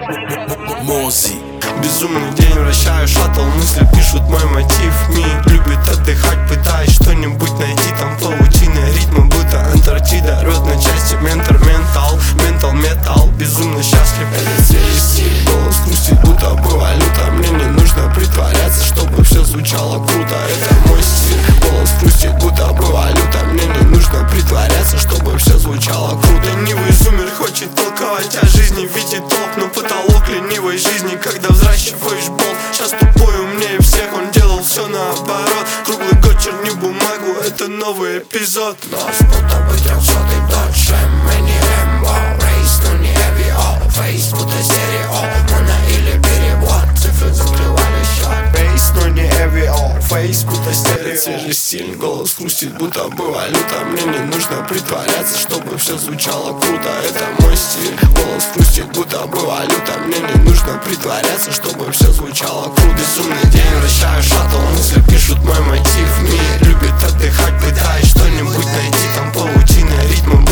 Мози. Безумный день, вращаю шаттл, мысли пишут мой мотив. Ми любит отдыхать, пытаясь что-нибудь найти. Там паутина ритма, будто Антарктида. Рвет на части ментор, ментал, металл. Безумно счастлив, это свежий стиль. Голос хрустит, будто бы валюта. Мне не нужно притворяться, чтобы все звучало круто. Это мой стиль. Голос хрустит, будто бы валюта. Мне не нужно притворяться, чтобы все звучало круто. Ленивый зумер хочет толковать о жизни в виде толк, но потолок ленивой жизни, когда взращиваешь болт. Сейчас тупой умнее всех, он делал все наоборот. Круглый год черни бумагу, это новый эпизод. Нас будто бы 300-й Dodge Mini Rambo. Рейс, но не авиа. Фейс, будто стерео. Моно или перевод. Цифры закрывали счет. Рейс, но не авиа. Фейс, будто стерео. Это свежий стиль, голос хрустит, будто бы валюта. Мне не нужно притворяться, чтобы все звучало круто. Это мой стиль. Голос хрустит, будто бы валюта. Мне не нужно притворяться, чтобы все звучало круто. Безумный день, вращаю шаттл, мысли пишут мой мотив. Ми любит отдыхать, пытаясь что-нибудь найти. Там паутина ритма.